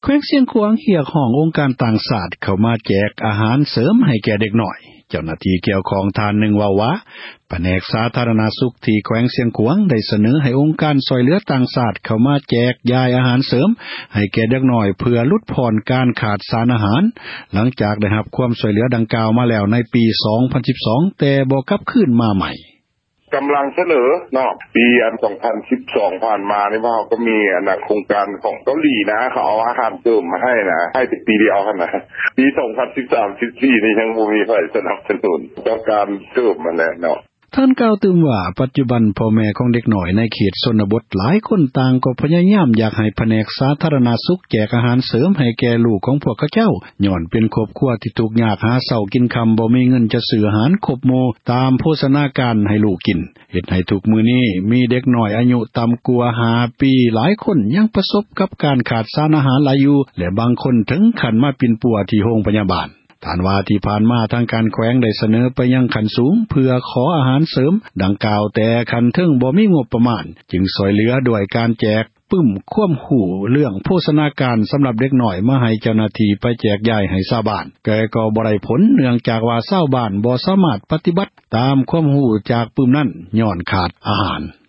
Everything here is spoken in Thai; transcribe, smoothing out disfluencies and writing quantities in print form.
วงเสียงขวางเรียกร้ององค์การต่างชาติเข้ามาแจกอาหารเสริมให้แก่เด็กน้อยเจ้าหน้าที่เกี่ยวข้องท่านหนึ่งว่าแผนกสาธารณสุขที่แขวงเสียงขวางได้เสนอให้องค์การช่วยเหลือต่างชาติเข้ามาแจกยายอาหารเสริมให้แก่เด็กน้อยเพื่อลดผ่อนการขาดสารอาหารหลังจากได้รับความช่วยเหลือดังกล่าวมาแล้วในปี2012แต่บ่กลับคืนมาใหม่กำลังเสนอเนาะปี2012ผ่านมานี่ว่าก็มีโครงการของเกาหลีนะเขาเอาอาหารเสริมมาให้นะให้แต่ปีเดียวคั่นนะปี2013-14นี่ยังบ่มีไผสนับสนุนต้องการเสริมมาแล้วเนาะท่านกล่าวถึงว่าปัจจุบันพ่อแม่ของเด็กน้อยในเขตชนบทหลายคนต่างก็พยายามอยากให้แผนกสาธารณสุขแจกอาหารเสริมให้แก่ลูกของพวกเขาเจ้าย้อนเป็นครอบครัวที่ทุกข์ยากหาเช้ากินค่ำบ่มีเงินจะซื้ออาหารครบหมู่ตามโภชนาการให้ลูกกินเฮ็ดให้ทุกมื้อนี้มีเด็กน้อยอายุต่ำกว่า5ปีหลายคนยังประสบกับการขาดสารอาหารหลายอยู่และบางคนถึงขั้นมาปิ่นปัวที่โรงพยาบาลท่านว่าที่ผ่านมาทางการแขวงได้เสนอไปยังขั้นสูงเพื่อขออาหารเสริมดังกล่าวแต่คันถึงบ่มีงบประมาณจึงช่วยเหลือด้วยการแจกปึ้มความรู้เรื่องโภชนาการสำหรับเด็กน้อยมาให้เจ้าหน้าที่ไปแจกจ่ายให้ชาวบ้านแต่ก็บ่ได้ผลเนื่องจากว่าชาวบ้านบ่สามารถปฏิบัติตามความรู้จากปึ้มนั้นย้อนขาดอาหาร